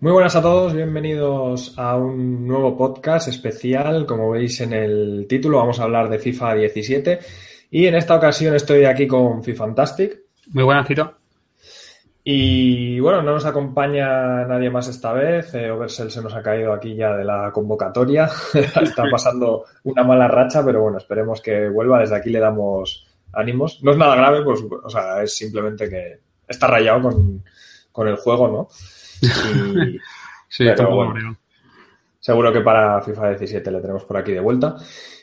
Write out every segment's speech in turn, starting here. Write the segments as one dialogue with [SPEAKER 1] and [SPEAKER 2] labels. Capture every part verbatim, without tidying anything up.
[SPEAKER 1] Muy buenas a todos, bienvenidos a un nuevo podcast especial. Como veis en el título, vamos a hablar de FIFA diecisiete y en esta ocasión estoy aquí con FiFantastic.
[SPEAKER 2] Muy buenas, Cito.
[SPEAKER 1] Y bueno, no nos acompaña nadie más esta vez. Eh, Oversell se nos ha caído aquí ya de la convocatoria. Está pasando una mala racha, pero bueno, esperemos que vuelva. Desde aquí le damos ánimos. No es nada grave, pues, o sea, es simplemente que está rayado con, con el juego, ¿no? Y,
[SPEAKER 2] sí, está un
[SPEAKER 1] pero
[SPEAKER 2] poco
[SPEAKER 1] bueno,
[SPEAKER 2] aburrido.
[SPEAKER 1] seguro que para FIFA diecisiete le tenemos por aquí de vuelta.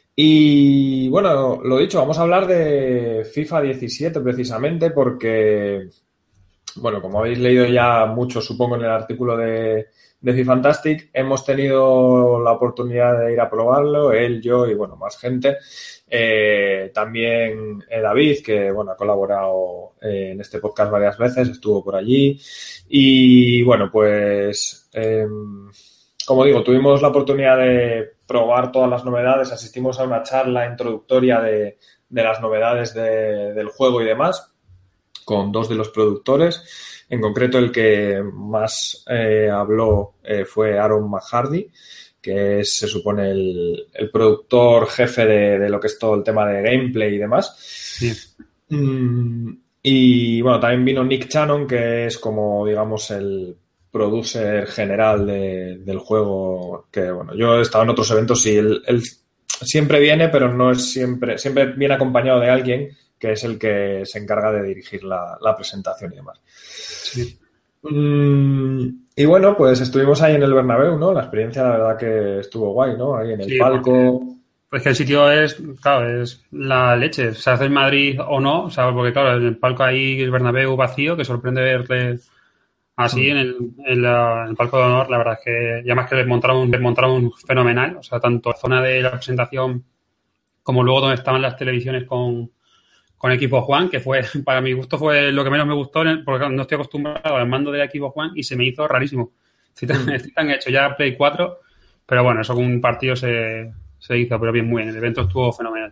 [SPEAKER 1] Y bueno, lo dicho, vamos a hablar de FIFA diecisiete precisamente porque, bueno, como habéis leído ya mucho, supongo, en el artículo de, de FiFantastic, hemos tenido la oportunidad de ir a probarlo, él, yo y, bueno, más gente. Eh, también eh, David, que, bueno, ha colaborado eh, en este podcast varias veces, estuvo por allí. Y, bueno, pues, eh, como digo, tuvimos la oportunidad de probar todas las novedades, asistimos a una charla introductoria de, de las novedades de, del juego y demás, con dos de los productores. En concreto, el que más eh, habló eh, fue Aaron McHardy, que es, se supone, el, el productor jefe de, de lo que es todo el tema de gameplay y demás.
[SPEAKER 2] Sí.
[SPEAKER 1] Mm, y bueno, también vino Nick Cannon, que es como, digamos, el producer general de, del juego, que bueno, yo he estado en otros eventos y él, él siempre viene, pero no es siempre, siempre viene acompañado de alguien que es el que se encarga de dirigir la, la presentación y demás.
[SPEAKER 2] Sí.
[SPEAKER 1] Mm, y bueno, pues estuvimos ahí en el Bernabéu, ¿no? La experiencia, la verdad, que estuvo guay, ¿no? Ahí en el
[SPEAKER 2] Sí,
[SPEAKER 1] palco.
[SPEAKER 2] pues que el sitio es, claro, es la leche. Se hace en Madrid o no, o sea, porque claro, en el palco ahí, el Bernabéu vacío, que sorprende verle así
[SPEAKER 1] Mm.
[SPEAKER 2] en el, en, la- en el palco de honor. La verdad es que, y además que les montaron, les montaron fenomenal, o sea, tanto la zona de la presentación como luego donde estaban las televisiones con, con Equipo Juan, que fue, para mi gusto, fue lo que menos me gustó, porque claro, no estoy acostumbrado al mando de Equipo Juan y se me hizo rarísimo. Estoy tan,
[SPEAKER 1] Mm.
[SPEAKER 2] estoy tan hecho ya Play cuatro, pero bueno, eso con un partido se, se hizo, pero bien, muy bien. El evento estuvo fenomenal.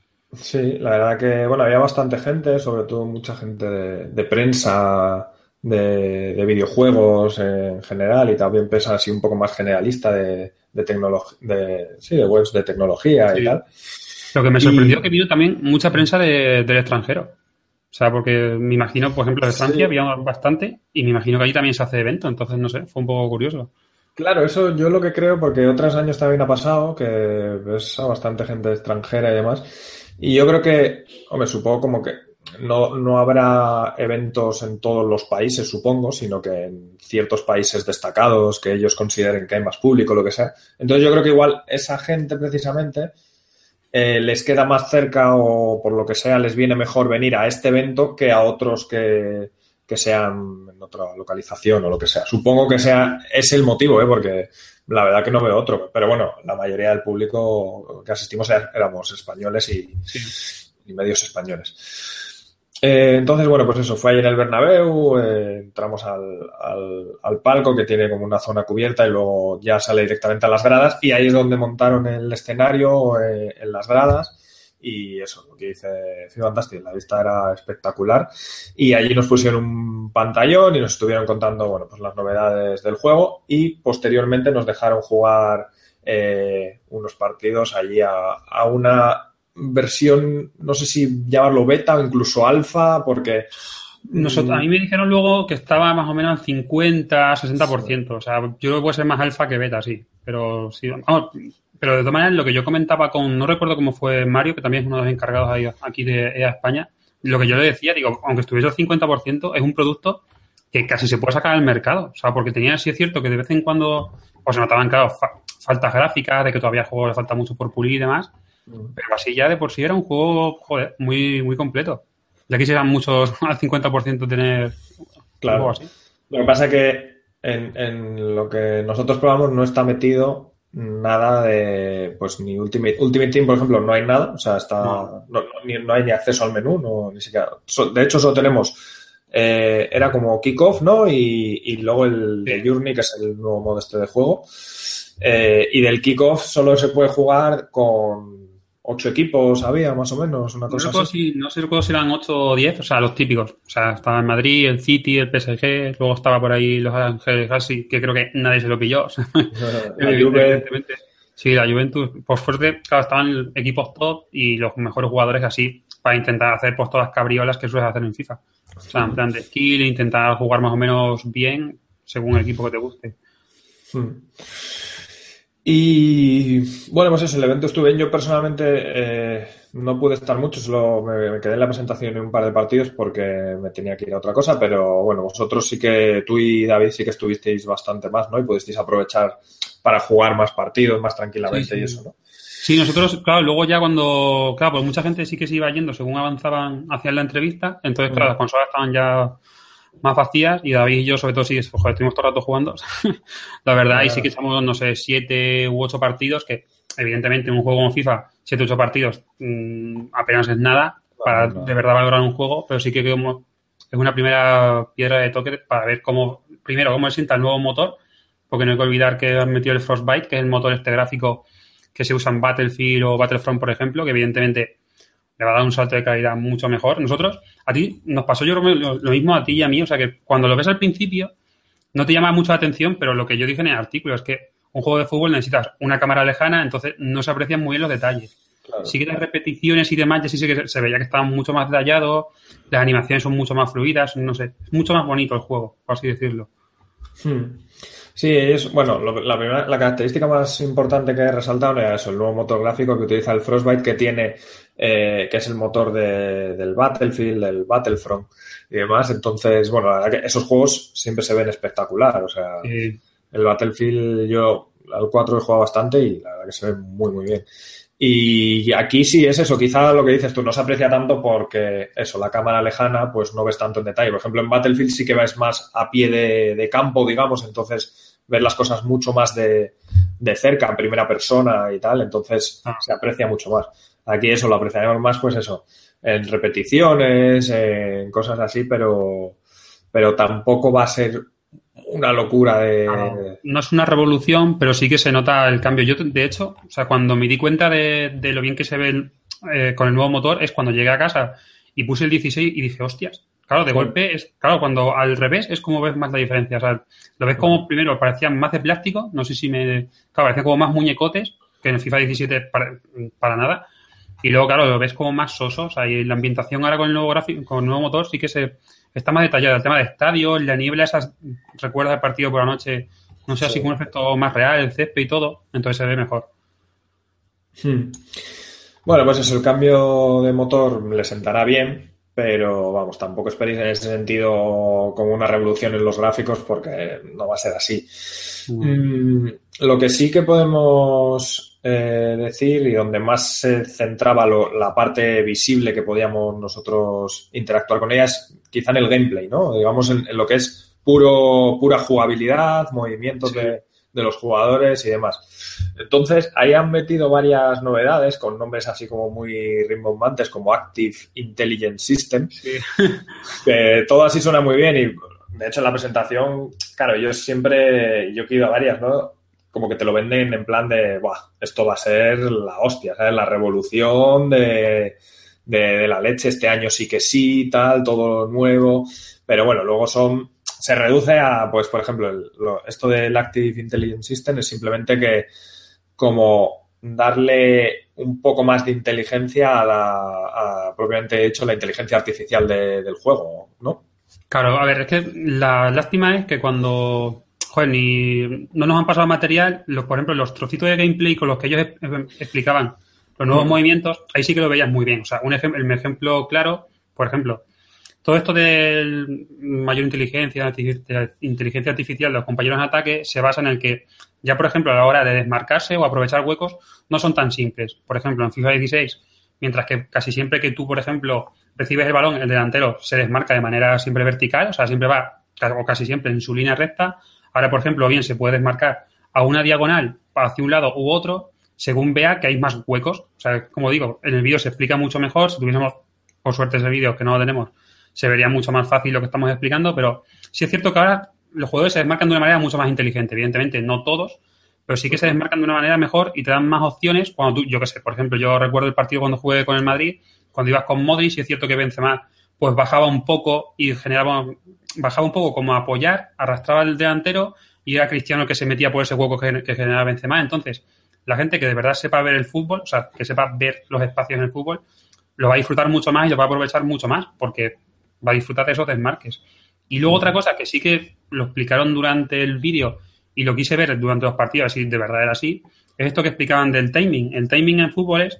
[SPEAKER 1] Sí, la verdad que, bueno, había bastante gente, sobre todo mucha gente de, de prensa, de, de videojuegos en general y también prensa así un poco más generalista de, de tecnología, de, sí, de webs de tecnología y
[SPEAKER 2] Sí.
[SPEAKER 1] tal.
[SPEAKER 2] Lo que me sorprendió que
[SPEAKER 1] Y
[SPEAKER 2] vino también mucha prensa de, del extranjero. O sea, porque me imagino, por ejemplo, de Francia
[SPEAKER 1] sí,
[SPEAKER 2] había bastante y me imagino que allí también se hace evento, entonces no sé, fue un poco curioso.
[SPEAKER 1] claro, eso yo lo que creo, porque otros años también ha pasado, que ves a bastante gente extranjera y demás. Y yo creo que, hombre, supongo como que no, no habrá eventos en todos los países, supongo, sino que en ciertos países destacados que ellos consideren que hay más público, lo que sea. Entonces yo creo que igual esa gente precisamente eh, les queda más cerca o por lo que sea les viene mejor venir a este evento que a otros que, que sean en otra localización o lo que sea. Supongo que sea es el motivo, ¿eh? Porque la verdad que no veo otro. Pero bueno, la mayoría del público que asistimos éramos españoles y,
[SPEAKER 2] Sí.
[SPEAKER 1] y medios españoles. Eh, entonces, bueno, pues eso, fue ahí en el Bernabéu, eh, entramos al, al, al palco que tiene como una zona cubierta y luego ya sale directamente a las gradas y ahí es donde montaron el escenario eh, en las gradas y eso, lo que dice FiFantastic, la vista era espectacular y allí nos pusieron un pantallón y nos estuvieron contando, bueno, pues las novedades del juego y posteriormente nos dejaron jugar eh, unos partidos allí a, a una versión, no sé si llamarlo beta o incluso alfa, porque...
[SPEAKER 2] Nosotros, a
[SPEAKER 1] Mmm,
[SPEAKER 2] mí me dijeron luego que estaba más o menos al cincuenta, sesenta por
[SPEAKER 1] sí.
[SPEAKER 2] ciento. O sea, yo creo que puede ser más alfa que beta, sí. Pero sí, vamos, pero de todas maneras, lo que yo comentaba con, no recuerdo cómo fue Mario, que también es uno de los encargados ahí, aquí de E A España, lo que yo le decía, digo, aunque estuviese al cincuenta por ciento, es un producto que casi se puede sacar al mercado. O sea, porque tenía, sí es cierto que de vez en cuando pues se notaban, claro, fa- faltas gráficas, de que todavía al juego le falta mucho por pulir y demás. Pero así ya de por sí era un juego, joder, muy, muy completo. Ya quisieran muchos al cincuenta por ciento tener un juego
[SPEAKER 1] Claro.
[SPEAKER 2] así.
[SPEAKER 1] Lo que pasa es que en, en lo que nosotros probamos no está metido nada de, pues ni Ultimate, Ultimate Team, por ejemplo, no hay nada, o sea, está,
[SPEAKER 2] No,
[SPEAKER 1] no, no, ni- no hay ni acceso al menú, no, ni siquiera. So- de hecho, solo tenemos, eh, era como Kickoff, ¿no? Y, y luego el
[SPEAKER 2] sí,
[SPEAKER 1] de Journey, que es el nuevo modo este de juego. Eh, y del Kickoff solo se puede jugar con ocho equipos había, más o menos, una cosa
[SPEAKER 2] no
[SPEAKER 1] así.
[SPEAKER 2] Si, no sé si eran ocho o diez, o sea, los típicos. O sea, estaba el Madrid, el City, el P S G, luego estaba por ahí los Ángeles Galaxy, que creo que nadie se lo pilló. O sea,
[SPEAKER 1] La Juve.
[SPEAKER 2] evidentemente. Sí, la Juventus, por suerte, claro, estaban equipos top y los mejores jugadores así para intentar hacer pues todas las cabriolas que sueles hacer en FIFA. O sea, en plan de skill, intentar jugar más o menos bien según el equipo que te guste.
[SPEAKER 1] Hmm. Y bueno, pues eso, el evento estuve bien. Yo personalmente eh, no pude estar mucho, solo me, me quedé en la presentación en un par de partidos porque me tenía que ir a otra cosa, pero bueno, vosotros sí que, tú y David sí que estuvisteis bastante más, ¿no? Y pudisteis aprovechar para jugar más partidos más tranquilamente. Sí, sí. Y eso, ¿no?
[SPEAKER 2] Sí, nosotros, claro, luego ya cuando, claro, pues mucha gente sí que se iba yendo según avanzaban hacia la entrevista, entonces, claro, mm. las consolas estaban ya más vacías y David y yo, sobre todo, sí, joder, estuvimos todo el rato jugando, la verdad, y sí que echamos, no sé, siete u ocho partidos, que evidentemente en un juego como FIFA, siete u ocho partidos mmm, apenas es nada para no, no. de verdad valorar un juego, pero sí que como, es una primera piedra de toque para ver cómo, primero, cómo se sienta el nuevo motor, porque no hay que olvidar que han metido el Frostbite, que es el motor este gráfico que se usa en Battlefield o Battlefront, por ejemplo, que evidentemente le va a dar un salto de calidad mucho mejor. Nosotros, a ti, nos pasó yo creo lo, lo mismo a ti y a mí, o sea que cuando lo ves al principio no te llama mucho la atención, pero lo que yo dije en el artículo es que un juego de fútbol necesitas una cámara lejana, entonces no se aprecian muy bien los detalles. Claro. Sí que las repeticiones y demás, ya sí sé que se veía que estaban mucho más detallados, las animaciones son mucho más fluidas, no sé, es mucho más bonito el juego, por así decirlo.
[SPEAKER 1] Hmm. Sí, es, bueno, lo, la, primera, la característica más importante que he resaltado era eso, el nuevo motor gráfico que utiliza el Frostbite, que tiene, eh, que es el motor de, del Battlefield, del Battlefront y demás. Entonces, bueno, la verdad que esos juegos siempre se ven espectacular. O sea, sí. El Battlefield, yo al cuatro he jugado bastante y la verdad que se ve muy, muy bien. Y aquí sí es eso, quizá lo que dices tú no se aprecia tanto porque eso, la cámara lejana pues no ves tanto en detalle. Por ejemplo, en Battlefield sí que ves más a pie de, de campo, digamos, entonces ves las cosas mucho más de, de cerca, en primera persona y tal, entonces ah. se aprecia mucho más. Aquí eso, lo apreciaremos más pues eso, en repeticiones, en cosas así, pero, pero tampoco va a ser una locura de...
[SPEAKER 2] No, no es una revolución, pero sí que se nota el cambio. Yo, de hecho, o sea, cuando me di cuenta de, de lo bien que se ve eh, con el nuevo motor es cuando llegué a casa y puse el dieciséis y dije, hostias, claro, de sí. golpe es... Claro, cuando al revés es como ves más la diferencia. O sea, lo ves como primero parecían más de plástico, no sé si me... Claro, parecían como más muñecotes que en el FIFA diecisiete para, para nada. Y luego, claro, lo ves como más soso. O sea, y la ambientación ahora con el nuevo gráfico, con el nuevo motor sí que se... Está más detallado el tema de estadios, la niebla, esas recuerdas el partido por la noche, no sé, sí. así como un efecto más real, el césped y todo, entonces se ve mejor.
[SPEAKER 1] Hmm. Bueno, pues eso, el cambio de motor le sentará bien, pero vamos, tampoco esperéis en ese sentido como una revolución en los gráficos porque no va a ser así. Mm. Mm, lo que sí que podemos eh, decir y donde más se centraba lo, la parte visible que podíamos nosotros interactuar con ella es quizá en el gameplay, ¿no? Digamos en, en lo que es puro pura jugabilidad, movimientos sí. de, de los jugadores y demás. Entonces, ahí han metido varias novedades con nombres así como muy rimbombantes como Active Intelligence System, sí. que todo así suena muy bien y de hecho en la presentación, claro, yo siempre, yo he ido a varias, ¿no? Como que te lo venden en plan de, ¡buah! Esto va a ser la hostia, ¿sabes? La revolución de, de, de la leche, este año sí que sí, tal, todo nuevo, pero bueno, luego son... Se reduce a, pues, por ejemplo, el, lo, esto del Active Intelligence System es simplemente que como darle un poco más de inteligencia a la, a, propiamente hecho, la inteligencia artificial de, del juego, ¿no?
[SPEAKER 2] Claro, a ver, es que la lástima es que cuando, joder, ni, no nos han pasado material, los, por ejemplo, los trocitos de gameplay con los que ellos explicaban los nuevos mm. movimientos, ahí sí que lo veías muy bien. O sea, un ejemplo, el ejemplo claro, por ejemplo, todo esto de mayor inteligencia, inteligencia artificial de los compañeros en ataque se basa en el que ya, por ejemplo, a la hora de desmarcarse o aprovechar huecos no son tan simples. Por ejemplo, en FIFA dieciséis, mientras que casi siempre que tú, por ejemplo, recibes el balón, el delantero se desmarca de manera siempre vertical, o sea, siempre va, o casi siempre en su línea recta. Ahora, por ejemplo, bien se puede desmarcar a una diagonal hacia un lado u otro según vea que hay más huecos. O sea, como digo, en el vídeo se explica mucho mejor. Si tuviésemos, por suerte, ese vídeo que no lo tenemos, se vería mucho más fácil lo que estamos explicando, pero sí es cierto que ahora los jugadores se desmarcan de una manera mucho más inteligente. Evidentemente, no todos, pero sí que se desmarcan de una manera mejor y te dan más opciones cuando tú, yo qué sé, por ejemplo, yo recuerdo el partido cuando jugué con el Madrid, cuando ibas con Modric, y es cierto que Benzema pues bajaba un poco y generaba, bajaba un poco como a apoyar, arrastraba el delantero y era Cristiano el que se metía por ese hueco que, que generaba Benzema. Entonces, la gente que de verdad sepa ver el fútbol, o sea, que sepa ver los espacios en el fútbol, lo va a disfrutar mucho más y lo va a aprovechar mucho más porque va a disfrutar de esos desmarques. Y luego otra cosa que sí que lo explicaron durante el vídeo y lo quise ver durante los partidos, así de verdad era así, es esto que explicaban del timing. El timing en fútbol es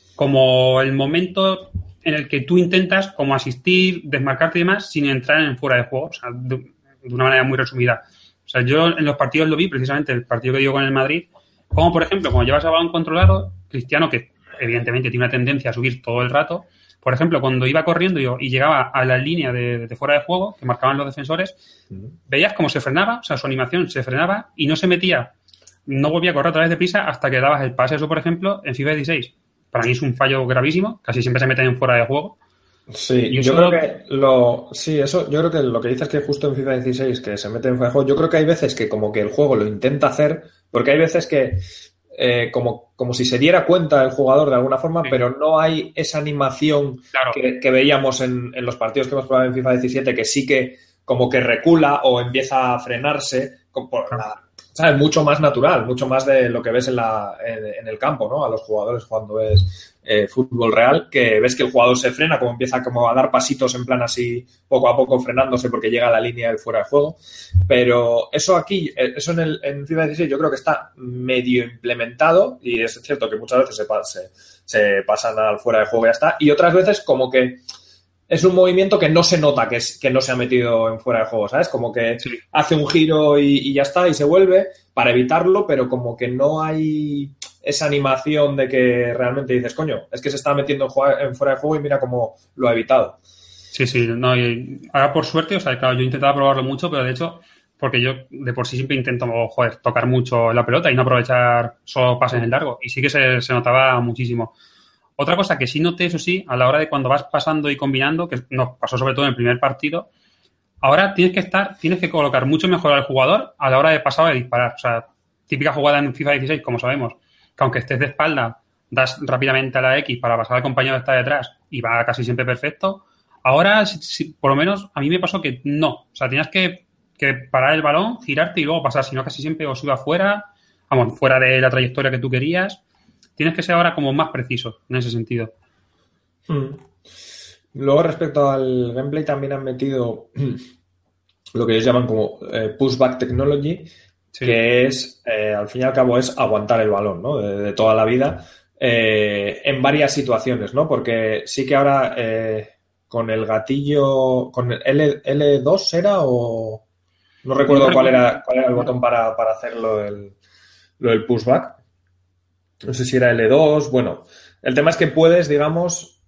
[SPEAKER 2] como el momento en el que tú intentas como asistir, desmarcarte y demás sin entrar en fuera de juego, o sea, de, de una manera muy resumida. O sea, yo en los partidos lo vi, precisamente el partido que digo con el Madrid, como por ejemplo, cuando llevas el balón controlado, Cristiano, que evidentemente tiene una tendencia a subir todo el rato, por ejemplo, cuando iba corriendo yo y llegaba a la línea de, de fuera de juego, que marcaban los defensores, veías cómo se frenaba, o sea, su animación se frenaba y no se metía, no volvía a correr otra vez deprisa hasta que dabas el pase. Eso, por ejemplo, en FIFA dieciséis. Para mí es un fallo gravísimo, casi siempre se meten en fuera de juego.
[SPEAKER 1] Sí,
[SPEAKER 2] y
[SPEAKER 1] yo creo que lo sí, eso, yo creo que lo que dices que justo en FIFA dieciséis que se mete en fuera de juego, yo creo que hay veces que como que el juego lo intenta hacer, porque hay veces que eh, como, como si se diera cuenta el jugador de alguna forma, sí. Pero no hay esa animación
[SPEAKER 2] claro.
[SPEAKER 1] que, que veíamos en, en los partidos que hemos probado en FIFA diecisiete, que sí que como que recula o empieza a frenarse por claro. la, ¿sabes? Mucho más natural, mucho más de lo que ves en, la, en, en el campo, ¿no? A los jugadores cuando ves eh, fútbol real, que ves que el jugador se frena, como empieza como a dar pasitos en plan así, poco a poco frenándose porque llega a la línea del fuera de juego. Pero eso aquí, eso en, el, en FIFA dieciséis yo creo que está medio implementado y es cierto que muchas veces se, se, se pasan al fuera de juego y ya está. Y otras veces como que es un movimiento que no se nota que, es, que no se ha metido en fuera de juego, ¿sabes? Como que sí. hace un giro y, y ya está, y se vuelve para evitarlo, pero como que no hay esa animación de que realmente dices, coño, es que se está metiendo en, juego, en fuera de juego y mira cómo lo ha evitado.
[SPEAKER 2] Sí, sí, no, y ahora por suerte, o sea, claro, yo intentaba probarlo mucho, pero de hecho, porque yo de por sí siempre intento, joder, tocar mucho la pelota y no aprovechar solo pases en largo, y sí que se, se notaba muchísimo. Otra cosa que sí noté, eso sí, a la hora de cuando vas pasando y combinando, que nos pasó sobre todo en el primer partido, ahora tienes que estar, tienes que colocar mucho mejor al jugador a la hora de pasar o de disparar. O sea, típica jugada en FIFA dieciséis, como sabemos, que aunque estés de espalda, das rápidamente a la X para pasar al compañero que está detrás y va casi siempre perfecto. Ahora, si, si, por lo menos, a mí me pasó que no. O sea, tenías que, que parar el balón, girarte y luego pasar, si no casi siempre os iba fuera, vamos, fuera de la trayectoria que tú querías. Tienes que ser ahora como más preciso en ese sentido.
[SPEAKER 1] Hmm. Luego, respecto al gameplay, también han metido lo que ellos llaman como eh, pushback technology, sí. que es, eh, al fin y al cabo, es aguantar el balón, ¿no? De, de toda la vida, eh, en varias situaciones, ¿no? Porque sí que ahora eh, con el gatillo, con el L, L dos era o... No recuerdo no, cuál era cuál era el botón para, para hacerlo el, lo del pushback. No sé si era L dos, bueno, el tema es que puedes, digamos,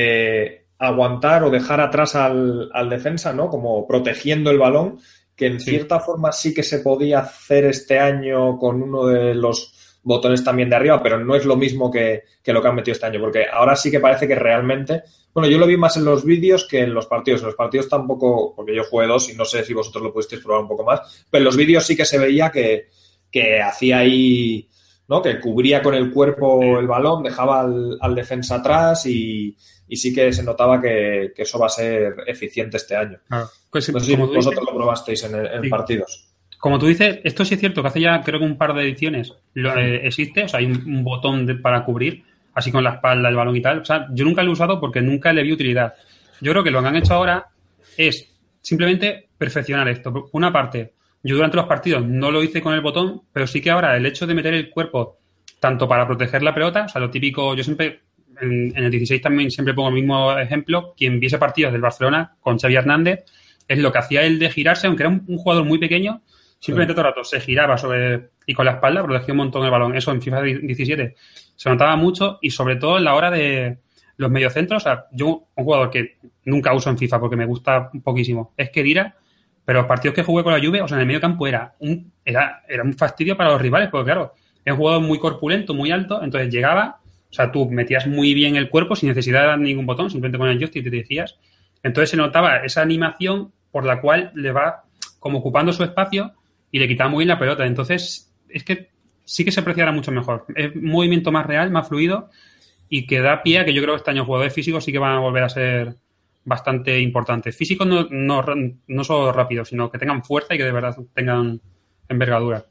[SPEAKER 1] eh, aguantar o dejar atrás al, al defensa, ¿no? Como protegiendo el balón, que en sí. cierta forma sí que se podía hacer este año con uno de los botones también de arriba, pero no es lo mismo que, que lo que han metido este año, porque ahora sí que parece que realmente, bueno, yo lo vi más en los vídeos que en los partidos. En los partidos tampoco, porque yo jugué dos y no sé si vosotros lo pudisteis probar un poco más, pero en los vídeos sí que se veía que, que hacía ahí... ¿no? Que cubría con el cuerpo el balón, dejaba al, al defensa atrás y, y sí que se notaba que, que eso va a ser eficiente este año. Claro. Pues, no sé si vosotros dices, lo probasteis en, en sí. partidos.
[SPEAKER 2] Como tú dices, esto sí es cierto que hace ya creo que un par de ediciones lo, eh, existe, o sea, hay un, un botón de, para cubrir, así con la espalda el balón y tal. O sea, yo nunca lo he usado porque nunca le vi utilidad. Yo creo que lo que han hecho ahora es simplemente perfeccionar esto. Por una parte, yo durante los partidos no lo hice con el botón, pero sí que ahora el hecho de meter el cuerpo tanto para proteger la pelota, o sea, lo típico, yo siempre, en, en el dieciséis también siempre pongo el mismo ejemplo, quien viese partidos del Barcelona con Xavi Hernández, es lo que hacía él de girarse, aunque era un, un jugador muy pequeño, simplemente sí. todo el rato se giraba sobre y con la espalda protegía un montón el balón. Eso en FIFA diecisiete se notaba mucho y sobre todo en la hora de los mediocentros, o sea, yo un jugador que nunca uso en FIFA porque me gusta poquísimo, es Khedira. Pero los partidos que jugué con la Juve, o sea, en el medio campo era un, era, era un fastidio para los rivales, porque claro, es un jugador muy corpulento, muy alto, entonces llegaba, o sea, tú metías muy bien el cuerpo sin necesidad de dar ningún botón, simplemente con el joystick te dirigías. Entonces se notaba esa animación por la cual le va como ocupando su espacio y le quitaba muy bien la pelota. Entonces, es que sí que se apreciará mucho mejor. Es un movimiento más real, más fluido y que da pie a que yo creo que este año jugadores físicos sí que van a volver a ser bastante importantes. Físicos no, no, no solo rápidos, sino que tengan fuerza y que de verdad tengan envergadura.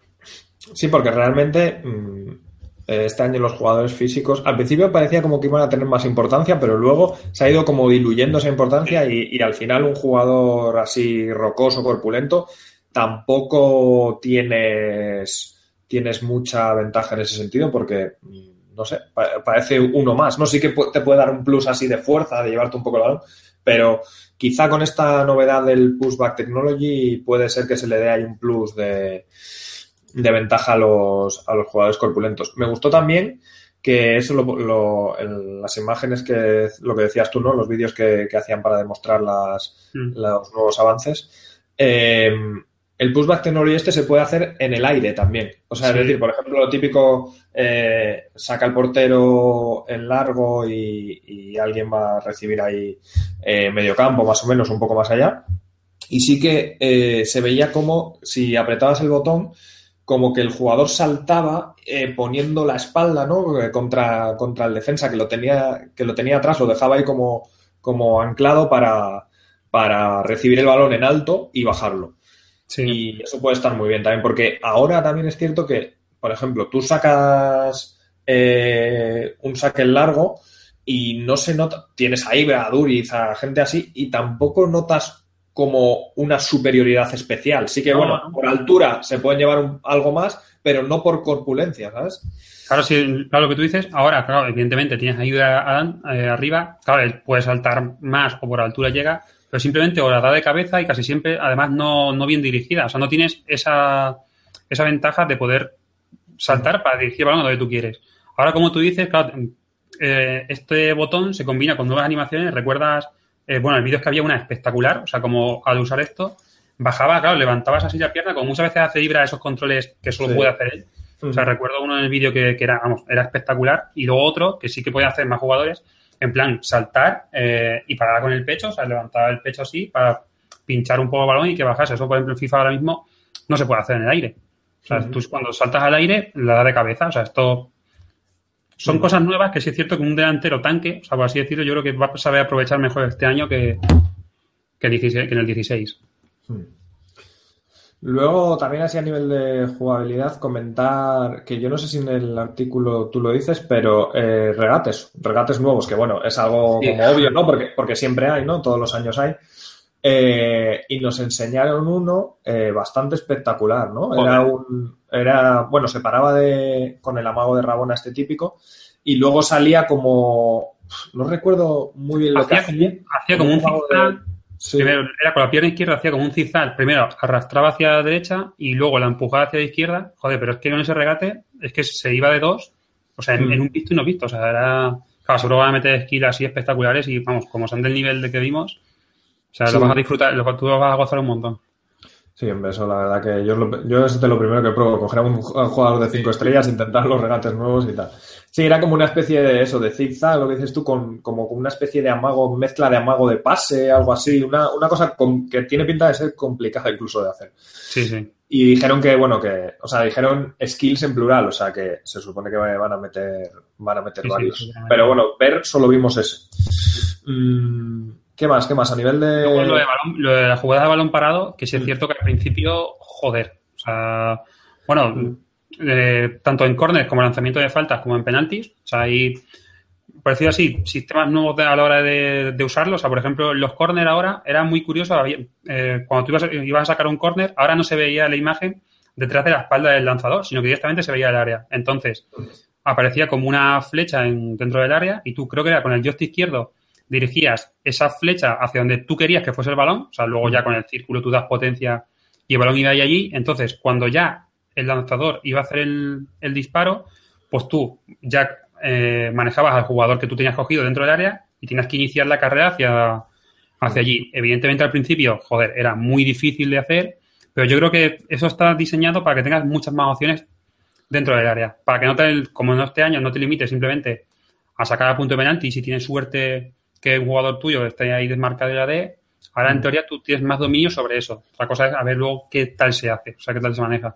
[SPEAKER 1] Sí, porque realmente mmm, este año los jugadores físicos al principio parecía como que iban a tener más importancia, pero luego se ha ido como diluyendo esa importancia y, y al final un jugador así rocoso, corpulento, tampoco tienes, tienes mucha ventaja en ese sentido porque, no sé, parece uno más. No, sí que te puede dar un plus así de fuerza, de llevarte un poco el balón, pero quizá con esta novedad del pushback technology puede ser que se le dé ahí un plus de, de ventaja a los, a los jugadores corpulentos. Me gustó también que eso, lo, lo, en las imágenes que, lo que decías tú, ¿no? Los vídeos que, que hacían para demostrar las, mm. los nuevos avances. Eh, el pushback technology este se puede hacer en el aire también. O sea, sí. Es decir, por ejemplo, lo típico, eh, saca el portero en largo y, y alguien va a recibir ahí eh, medio campo, más o menos, un poco más allá. Y sí que eh, se veía como si apretabas el botón, como que el jugador saltaba eh, poniendo la espalda, ¿no? Contra, contra el defensa que lo tenía, que lo tenía atrás, lo dejaba ahí como, como anclado para, para recibir el balón en alto y bajarlo. Sí. Y eso puede estar muy bien también, porque ahora también es cierto que, por ejemplo, tú sacas eh, un saque largo y no se nota, tienes a Ibra, a Duriz, a gente así, y tampoco notas como una superioridad especial. Sí que, no, bueno, no. Por altura se pueden llevar un, algo más, pero no por corpulencia, ¿sabes?
[SPEAKER 2] Claro, sí, claro, lo que tú dices. Ahora, claro, evidentemente tienes a Ibra Adán eh, arriba, claro, él puede saltar más o por altura llega, pero simplemente o la da de cabeza y casi siempre, además, no, no bien dirigida. O sea, no tienes esa, esa ventaja de poder saltar para dirigir el balón a donde tú quieres. Ahora, como tú dices, claro, eh, este botón se combina con nuevas animaciones. ¿Recuerdas? Eh, bueno, el vídeo es que había una espectacular. O sea, como al usar esto, bajaba, claro, levantabas así la pierna, como muchas veces hace Ibra esos controles que solo sí. puede hacer él. Uh-huh. O sea, recuerdo uno en el vídeo que, que era, vamos, era espectacular. Y luego otro que sí que puede hacer más jugadores, en plan, saltar eh, y parar con el pecho, o sea, levantar el pecho así para pinchar un poco el balón y que bajase. Eso, por ejemplo, en FIFA ahora mismo no se puede hacer en el aire. O sea, uh-huh. tú cuando saltas al aire, la da de cabeza. O sea, esto son uh-huh. cosas nuevas que sí es cierto que un delantero tanque, o sea, por así decirlo, yo creo que va a saber aprovechar mejor este año que, que, dieciséis, que en el dieciséis.
[SPEAKER 1] Uh-huh. Luego, también así a nivel de jugabilidad, comentar que yo no sé si en el artículo tú lo dices, pero eh, regates, regates nuevos, que bueno, es algo sí. como obvio, ¿no? Porque, porque siempre hay, ¿no? Todos los años hay. Eh, y nos enseñaron uno eh, bastante espectacular, ¿no? Era un, era, bueno, se paraba de, con el amago de Rabona este típico y luego salía como, no recuerdo muy bien lo
[SPEAKER 2] hacía
[SPEAKER 1] que hacía.
[SPEAKER 2] Como, hacía como un zigzag. Sí. Primero, era con la pierna izquierda, hacía como un zigzag. Primero arrastraba hacia la derecha y luego la empujaba hacia la izquierda. Joder, pero es que con ese regate es que se iba de dos. O sea, en, mm. en un visto y no visto. O sea, era... Claro, seguro van a meter skills así espectaculares y, vamos, como son del nivel de que vimos, o sea, sí. lo vas a disfrutar, lo, tú lo vas a gozar un montón.
[SPEAKER 1] Sí, en eso, la verdad que yo, lo, yo es de lo primero que pruebo, coger a un jugador de cinco estrellas, intentar los regates nuevos y tal. Sí, era como una especie de eso, de zigzag, lo que dices tú, con como una especie de amago, mezcla de amago de pase, algo así, una, una cosa con, que tiene pinta de ser complicada incluso de hacer.
[SPEAKER 2] Sí, sí.
[SPEAKER 1] Y dijeron que, bueno, que, o sea, dijeron skills en plural, o sea, que se supone que van a meter, van a meter sí, varios. Sí, sí, pero bueno, ver solo vimos ese. Mm, ¿Qué más? ¿Qué más? A nivel de...
[SPEAKER 2] Luego lo de, balón, lo de la jugada de balón parado, que sí es mm. cierto que al principio, joder, o sea, bueno, mm. eh, tanto en córner como en lanzamiento de faltas como en penaltis, o sea, hay, por decirlo así, sistemas nuevos de, a la hora de, de usarlos. O sea, por ejemplo, los córner ahora era muy curioso, había, eh, cuando tú ibas, ibas a sacar un córner, ahora no se veía la imagen detrás de la espalda del lanzador, sino que directamente se veía el área. Entonces, aparecía como una flecha en, dentro del área y tú, creo que era con el joystick izquierdo, dirigías esa flecha hacia donde tú querías que fuese el balón, o sea, luego ya con el círculo tú das potencia y el balón iba ahí allí. Entonces, cuando ya el lanzador iba a hacer el, el disparo, pues tú ya eh, manejabas al jugador que tú tenías cogido dentro del área y tenías que iniciar la carrera hacia, hacia allí. Evidentemente, al principio, joder, era muy difícil de hacer, pero yo creo que eso está diseñado para que tengas muchas más opciones dentro del área, para que no te, como en este año no te limites simplemente a sacar a punto de penalti y si tienes suerte que un jugador tuyo esté ahí desmarcado de la D, ahora en teoría tú tienes más dominio sobre eso. Otra cosa es a ver luego qué tal se hace, o sea, qué tal se maneja.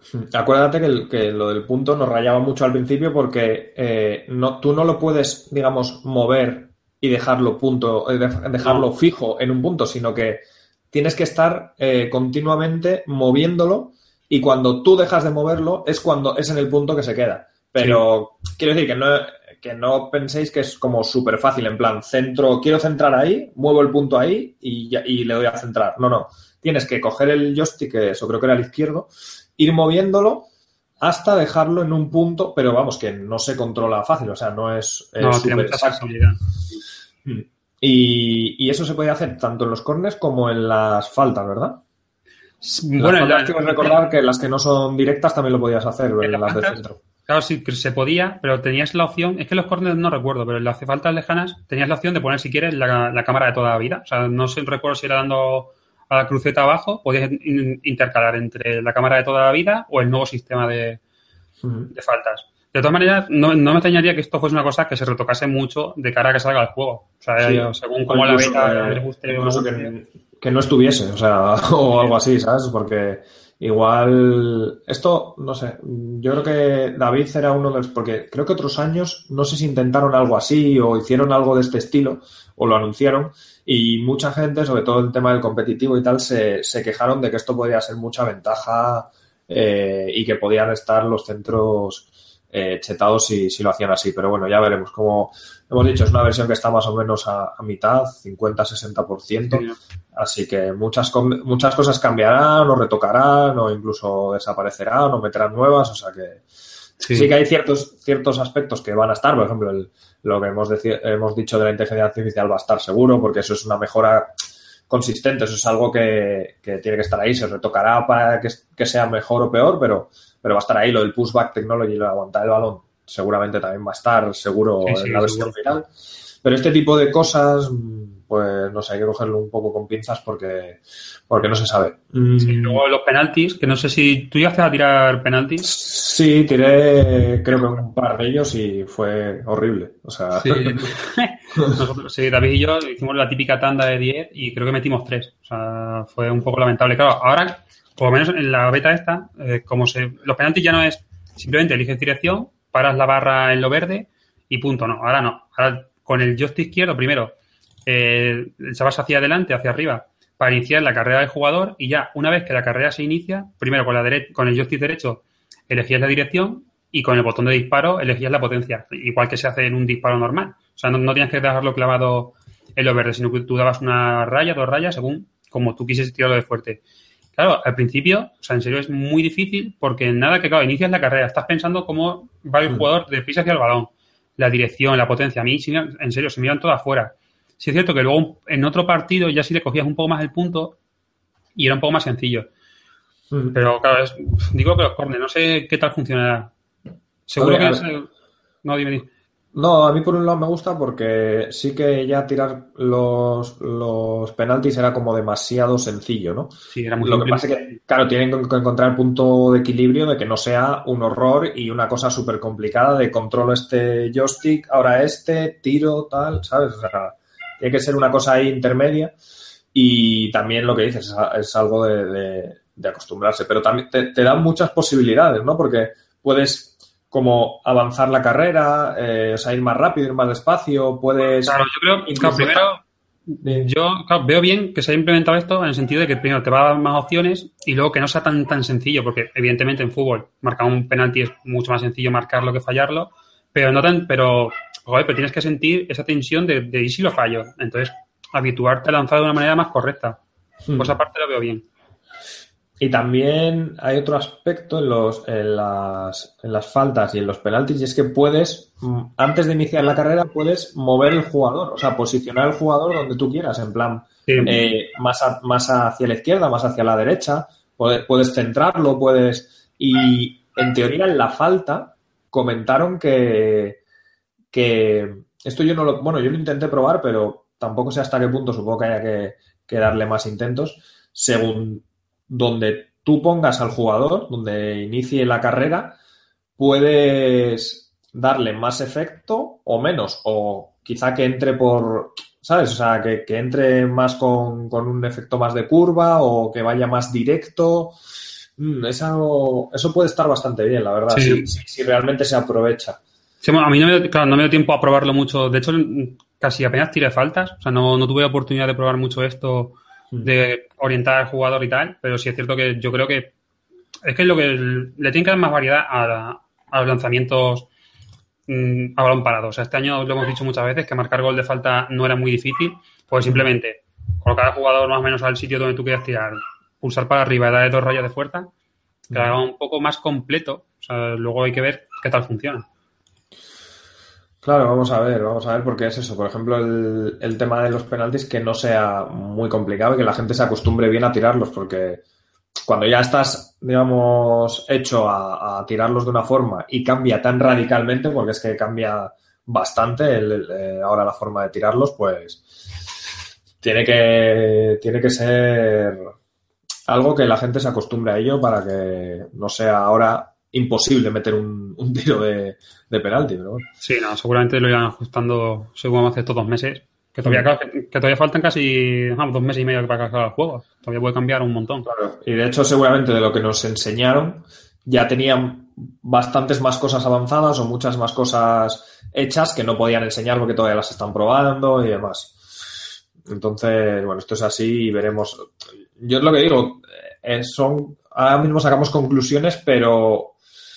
[SPEAKER 1] Acuérdate que, el- que lo del punto nos rayaba mucho al principio porque eh, no, tú no lo puedes, digamos, mover y dejarlo punto, eh, dej- dejarlo
[SPEAKER 2] No,
[SPEAKER 1] fijo en un punto, sino que tienes que estar eh, continuamente moviéndolo y cuando tú dejas de moverlo es cuando es en el punto que se queda.
[SPEAKER 2] sí.
[SPEAKER 1] Pero quiero decir que no, que no penséis que es como súper fácil, en plan, centro, quiero centrar ahí, muevo el punto ahí y, ya- y le doy a centrar. No, no. Tienes que coger el joystick, que eso creo que era el izquierdo, ir moviéndolo hasta dejarlo en un punto, pero vamos, que no se controla fácil, o sea, no es eh,
[SPEAKER 2] No, tiene
[SPEAKER 1] súper
[SPEAKER 2] mucha
[SPEAKER 1] exacto.
[SPEAKER 2] sensibilidad.
[SPEAKER 1] Mm. Y, y eso se puede hacer tanto en los corners como en las faltas, ¿verdad? Las
[SPEAKER 2] Bueno, en,
[SPEAKER 1] faltas
[SPEAKER 2] la-
[SPEAKER 1] quiero recordar que las que no son directas también lo podías hacer,
[SPEAKER 2] en
[SPEAKER 1] en
[SPEAKER 2] las
[SPEAKER 1] las de
[SPEAKER 2] faltas,
[SPEAKER 1] centro.
[SPEAKER 2] claro, sí que se podía, pero tenías la opción, es que los corners no recuerdo, pero en las faltas lejanas tenías la opción de poner, si quieres, la, la cámara de toda la vida. O sea, no sé, recuerdo si era dando a la cruceta abajo, podías in- intercalar entre la cámara de toda la vida o el nuevo sistema de,
[SPEAKER 1] Ujú.
[SPEAKER 2] de faltas. De todas maneras, no, no me extrañaría que esto fuese una cosa que se retocase mucho de cara a que salga el juego. O sea,
[SPEAKER 1] Sí,
[SPEAKER 2] ya- según
[SPEAKER 1] o
[SPEAKER 2] cómo la
[SPEAKER 1] incluso
[SPEAKER 2] beta les
[SPEAKER 1] que,
[SPEAKER 2] guste o no
[SPEAKER 1] incluso
[SPEAKER 2] guste.
[SPEAKER 1] que, que no estuviese, o sea, o algo así, ¿sabes? Porque igual, esto, no sé, yo creo que David era uno de los, porque creo que otros años, no sé si intentaron algo así o hicieron algo de este estilo o lo anunciaron y mucha gente, sobre todo el tema del competitivo y tal, se, se quejaron de que esto podía ser mucha ventaja eh, y que podían estar los centros eh, chetados si, si lo hacían así, pero bueno, ya veremos cómo hemos dicho, es una versión que está más o menos a, a mitad, cincuenta a sesenta por ciento,
[SPEAKER 2] Sí,
[SPEAKER 1] así que muchas, com- muchas cosas cambiarán o retocarán o incluso desaparecerán o meterán nuevas, o sea que sí
[SPEAKER 2] sí,
[SPEAKER 1] que hay ciertos, ciertos aspectos que van a estar, por ejemplo, el- lo que hemos, deci- hemos dicho de la inteligencia artificial va a estar seguro porque eso es una mejora consistente, eso es algo que, que tiene que estar ahí, se retocará para que, que sea mejor o peor, pero, pero va a estar ahí, lo del pushback technology, lo de aguantar el balón seguramente también va a estar
[SPEAKER 2] sí,
[SPEAKER 1] seguro en la
[SPEAKER 2] sí,
[SPEAKER 1] versión
[SPEAKER 2] seguro.
[SPEAKER 1] final. Pero este tipo de cosas, pues no sé, hay que cogerlo un poco con pinzas porque, porque no se sabe.
[SPEAKER 2] Sí,
[SPEAKER 1] Mm,
[SPEAKER 2] luego los penaltis, que no sé si tú llegaste a tirar penaltis.
[SPEAKER 1] sí, tiré creo que un par de ellos y fue horrible. O sea,
[SPEAKER 2] Sí. Nosotros, sí, David y yo hicimos la típica tanda de diez y creo que metimos tres. O sea, fue un poco lamentable. Claro, ahora, por lo menos en la beta esta, eh, como se, los penaltis ya no es simplemente eliges dirección, paras la barra en lo verde y punto. No, ahora no. Ahora con el joystick izquierdo, primero, eh, se vas hacia adelante, hacia arriba, para iniciar la carrera del jugador y ya una vez que la carrera se inicia, primero con, la dere- con el joystick derecho elegías la dirección y con el botón de disparo elegías la potencia, igual que se hace en un disparo normal. O sea, no, no tienes que dejarlo clavado en lo verde, sino que tú dabas una raya, dos rayas, según como tú quisieses tirarlo de fuerte. Claro, al principio, o sea, en serio es muy difícil porque nada que, claro, inicias la carrera, estás pensando cómo va el jugador de prisa hacia el balón, la dirección, la potencia. A mí, sí, en serio, se me iban todas fuera. Sí es cierto que luego en otro partido ya sí le cogías un poco más el punto y era un poco más sencillo. Pero claro, es, digo que los corners, no sé qué tal funcionará.
[SPEAKER 1] a
[SPEAKER 2] Seguro
[SPEAKER 1] ver,
[SPEAKER 2] que
[SPEAKER 1] a
[SPEAKER 2] es...
[SPEAKER 1] ver,
[SPEAKER 2] No, dime, dime.
[SPEAKER 1] no, a mí por un lado me gusta porque sí que ya tirar los, los penaltis era como demasiado sencillo, ¿no?
[SPEAKER 2] Sí, era muy
[SPEAKER 1] Lo que
[SPEAKER 2] simple.
[SPEAKER 1] pasa es que, claro, tienen que encontrar el punto de equilibrio de que no sea un horror y una cosa súper complicada de controlo este joystick, ahora este, tiro, tal, ¿sabes? O sea, tiene que ser una cosa ahí intermedia y también lo que dices es, es algo de, de- de acostumbrarse, pero también te, te dan muchas posibilidades, ¿no? Porque puedes como avanzar la carrera, eh, o sea, ir más rápido, ir más despacio,
[SPEAKER 2] Claro,
[SPEAKER 1] puedes
[SPEAKER 2] yo creo, claro,
[SPEAKER 1] incluso...
[SPEAKER 2] primero,
[SPEAKER 1] de-
[SPEAKER 2] yo claro, veo bien que se haya implementado esto en el sentido de que primero te va a dar más opciones y luego que no sea tan tan sencillo, porque evidentemente en fútbol marcar un penalti es mucho más sencillo marcarlo que fallarlo, pero no tan, pero, joder, pero tienes que sentir esa tensión de, de ¿y si lo fallo? Entonces, habituarte a lanzar de una manera más correcta. Pues aparte lo veo bien.
[SPEAKER 1] Y también hay otro aspecto en, los, en, las, en las faltas y en los penaltis, y es que puedes, mm, antes de iniciar la carrera, puedes mover el jugador, o sea, posicionar el jugador donde tú quieras, en plan,
[SPEAKER 2] Sí.
[SPEAKER 1] eh, más, a- más hacia la izquierda, más hacia la derecha, puedes, puedes centrarlo, puedes... Y en teoría, en la falta, comentaron que, que esto yo no lo... Bueno, yo lo intenté probar, pero tampoco sé hasta qué punto, supongo que haya que, que darle más intentos, según donde tú pongas al jugador, donde inicie la carrera, puedes darle más efecto o menos, o quizá que entre por, ¿sabes? O sea, que, que entre más con, con un efecto más de curva o que vaya más directo. Mm, eso, eso puede estar bastante bien, la verdad,
[SPEAKER 2] Sí.
[SPEAKER 1] si, si, si realmente se aprovecha.
[SPEAKER 2] Sí, bueno, a mí no me, dio- claro, no me dio tiempo a probarlo mucho. De hecho, casi apenas tiré faltas. O sea, no, no tuve oportunidad de probar mucho esto,
[SPEAKER 1] Mm.
[SPEAKER 2] de orientar al jugador y tal. Pero sí es cierto que yo creo que es que es lo que el- le tiene que dar más variedad a, a los lanzamientos mm, a balón parado. O sea, este año lo hemos dicho muchas veces que marcar gol de falta no era muy difícil. Pues simplemente colocar al jugador más o menos al sitio donde tú quieras tirar, pulsar para arriba y darle dos rayas de fuerza, que lo haga un poco más completo. O sea, luego hay que ver qué tal funciona.
[SPEAKER 1] Claro, vamos a ver, vamos a ver, porque es eso. Por ejemplo, el, el tema de los penaltis, que no sea muy complicado y que la gente se acostumbre bien a tirarlos, porque cuando ya estás, digamos, hecho a, a tirarlos de una forma y cambia tan radicalmente, porque es que cambia bastante el- el, eh, ahora la forma de tirarlos, pues tiene que, tiene que ser algo que la gente se acostumbre a ello para que no sea ahora imposible meter un, un tiro de, de penalti, pero bueno.
[SPEAKER 2] Sí, no, seguramente lo irán ajustando según avance estos dos meses. Que todavía,
[SPEAKER 1] Mm.
[SPEAKER 2] claro, que, que todavía faltan casi vamos, dos meses y medio para que acabe el juego. Todavía puede cambiar un montón.
[SPEAKER 1] Claro. Y de hecho, seguramente de lo que nos enseñaron, ya tenían bastantes más cosas avanzadas o muchas más cosas hechas que no podían enseñar porque todavía las están probando y demás. Entonces, bueno, esto es así y veremos. Yo es lo que digo, eh, son, ahora mismo sacamos conclusiones, pero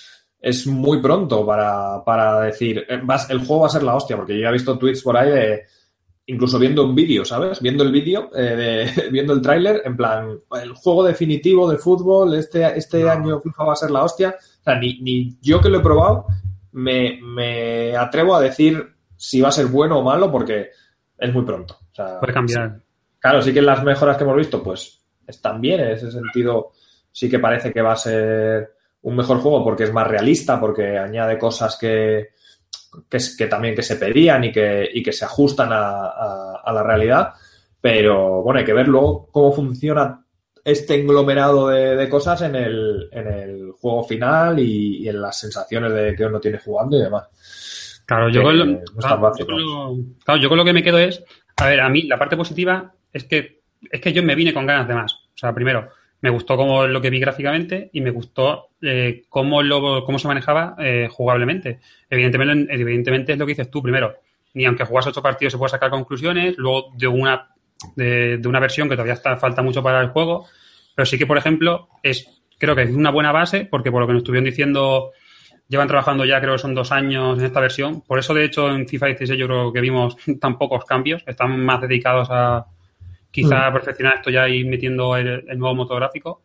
[SPEAKER 1] es muy pronto para, para decir, eh, vas- el juego va a ser la hostia, porque yo ya he visto tweets por ahí de, incluso viendo un vídeo, ¿sabes? Viendo el vídeo, eh, de- viendo el tráiler, en plan, el juego definitivo de fútbol, este, este
[SPEAKER 2] No.
[SPEAKER 1] año FIFA va a ser la hostia. O sea, ni, ni yo que lo he probado me, me atrevo a decir si va a ser bueno o malo porque es muy pronto. O sea,
[SPEAKER 2] Puede
[SPEAKER 1] sí.
[SPEAKER 2] cambiar.
[SPEAKER 1] Claro, sí que las mejoras que hemos visto, pues están bien, en ese sentido sí que parece que va a ser un mejor juego porque es más realista, porque añade cosas que, que, que también que se pedían y que, y que se ajustan a, a, a la realidad. Pero bueno, hay que ver luego cómo funciona este englomerado de, de cosas en el, en el juego final y, y en las sensaciones de que uno tiene jugando y demás.
[SPEAKER 2] Claro, yo
[SPEAKER 1] Que
[SPEAKER 2] con lo,
[SPEAKER 1] no es tan
[SPEAKER 2] claro, yo
[SPEAKER 1] fácil,
[SPEAKER 2] con
[SPEAKER 1] ¿no?
[SPEAKER 2] lo, claro, yo con lo que me quedo es, a ver, a mí la parte positiva es que es que yo me vine con ganas de más. O sea, primero, me gustó como lo que vi gráficamente y me gustó eh, cómo, lo, cómo se manejaba eh, jugablemente. Evidentemente, evidentemente es lo que dices tú, primero, ni aunque juegas ocho partidos se puede sacar conclusiones, luego de una, de, de una versión que todavía está, falta mucho para el juego, pero sí que, por ejemplo, es creo que es una buena base, porque por lo que nos estuvieron diciendo llevan trabajando ya, creo que son dos años en esta versión. Por eso, de hecho, en FIFA dieciséis yo creo que vimos tan pocos cambios. Están más dedicados a quizá a perfeccionar esto ya y metiendo el, el nuevo motor gráfico.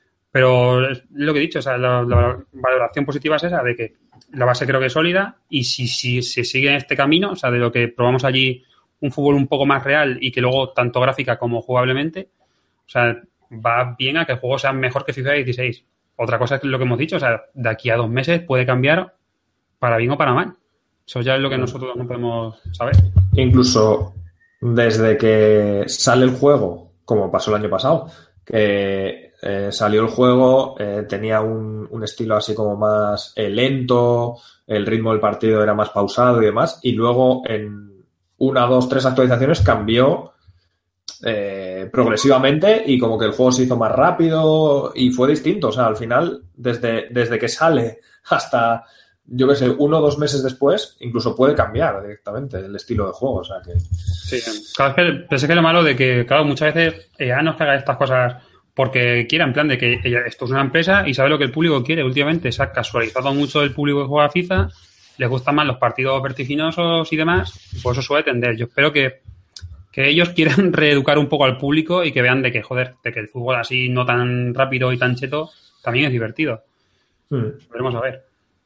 [SPEAKER 2] Pero es lo que he dicho, o sea, la, la valoración positiva es esa, de que la base creo que es sólida y si, si se sigue en este camino, o sea, de lo que probamos allí, un fútbol un poco más real y que luego tanto gráfica como jugablemente, o sea, va bien a que el juego sea mejor que FIFA dieciséis. Otra cosa es lo que hemos dicho, o sea, de aquí a dos meses puede cambiar para bien o para mal. Eso ya es lo que nosotros no podemos saber.
[SPEAKER 1] Incluso desde que sale el juego, como pasó el año pasado, que eh, salió el juego, eh, tenía un, un estilo así como más eh, lento, el ritmo del partido era más pausado y demás, y luego en una, dos, tres actualizaciones cambió eh, progresivamente y como que el juego se hizo más rápido y fue distinto. O sea, al final, desde, desde que sale hasta, yo qué sé, uno o dos meses después, incluso puede cambiar directamente el estilo de juego. O sea que...
[SPEAKER 2] Sí, claro, es que pensé que lo malo de que, claro, muchas veces E A no es que haga estas cosas porque quiera, en plan de que ella, esto es una empresa y sabe lo que el público quiere. Últimamente se ha casualizado mucho el público que juega a FIFA, les gustan más los partidos vertiginosos y demás, y por eso suele tender. Yo espero que, que ellos quieran reeducar un poco al público y que vean de que, joder, de que el fútbol así no tan rápido y tan cheto también es divertido.
[SPEAKER 1] Hmm.
[SPEAKER 2] Veremos a ver.